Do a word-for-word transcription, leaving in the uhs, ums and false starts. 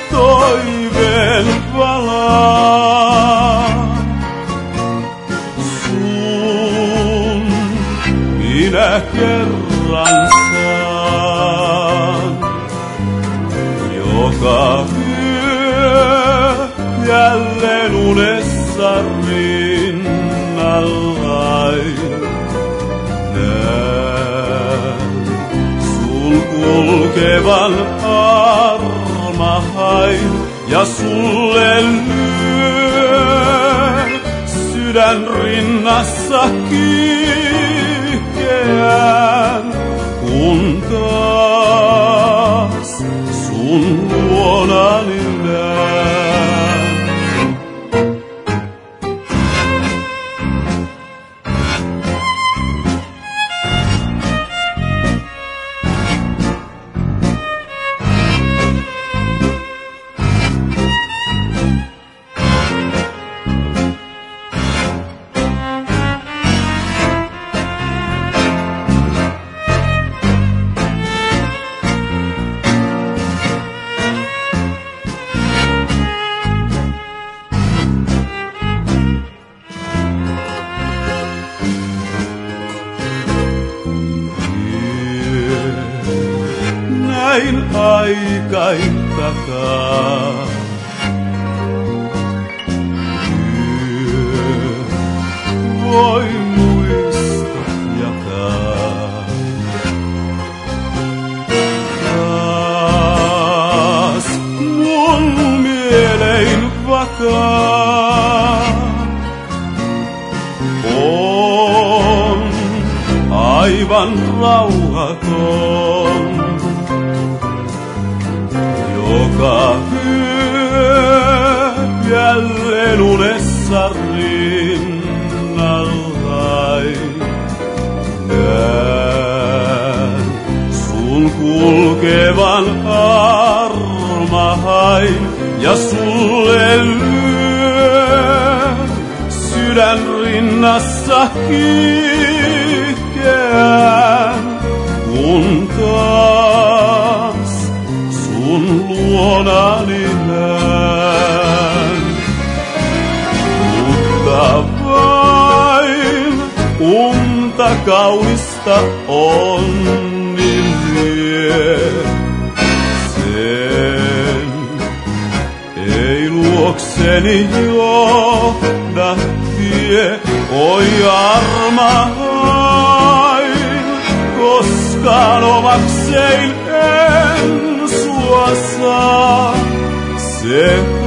toiveen valaa. Sun minä kerran saan, joka yö jälleen unessa rinnallai. Näen sun kulkevan armahain ja sulle lyö sydän rinnassa kiihkeän, kun taas sun luonani näen. Näin aikain takaa. Yö voi muistot jakaa. Taas mun mielein vakaa on aivan rauhaton. Joka yö jälleen unessa rinnallai. Näen sun kulkevan armahain ja sulle lyö sydän rinnassa kiihkeän, kun taas sun luonani näen. Mutta vain unta kaunista onni vie. Sen ei luokseni johda tie, oi armahain, koskaan omaksein en sua saa. Se